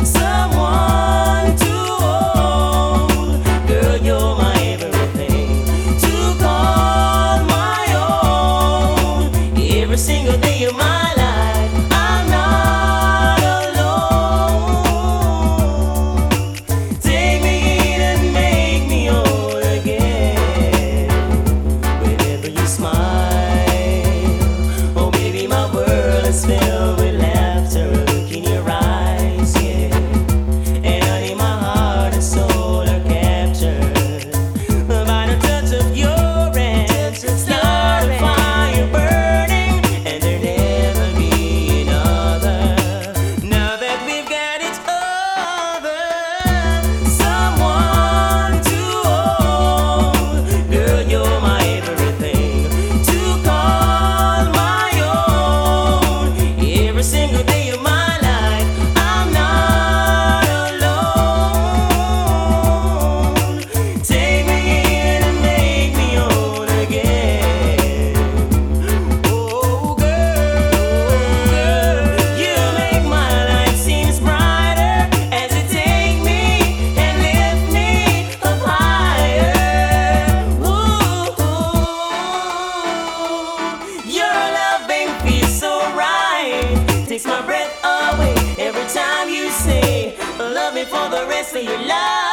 someone to hold. Girl, you're my everything, to call my own. Every single day of my life, I'm not alone. Take me in and make me whole again. Whenever you smile, oh baby, my world is filled with laughter. Look in your eyes, yeah. And honey, my heart and soul are captured by the touch of your hand. Start a fire burning, and there'll never be another. Now that we've got each other, someone to hold. Girl, you're my everything, to call my own. Every single day of my life, I'm not alone. Take me in and make me whole again. Oh girl, you make my life seems brighter as you take me and lift me up higher. Ooh, your loving feels so right, takes my breath away every time you say, love me for the rest of your life.